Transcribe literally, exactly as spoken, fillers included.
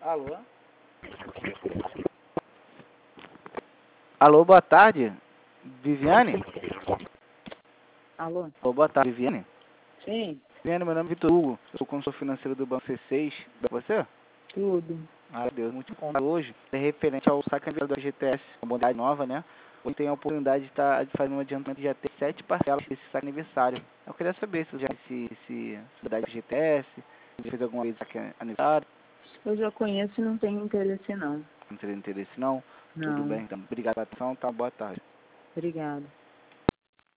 Alô? Alô, boa tarde. Viviane? Alô? Alô, boa tarde, Viviane? Sim, Viviane, meu nome é Vitor Hugo. Eu sou consultor financeiro do Banco C seis. É você? tudo. Ah, Deus, muito bom. Hoje é referente ao saque aniversário da G T S, uma bondade nova, né? Hoje tem a oportunidade de, tá, de fazer um adiantamento de até sete parcelas desse saque aniversário. Eu queria saber se você já se, se, se da G T S, se fez alguma vez saque aniversário. Eu já conheço e não tenho interesse não. Não teria interesse, não? Tudo Não. bem, então. Obrigado pela atenção, tá? Boa tarde. Obrigada.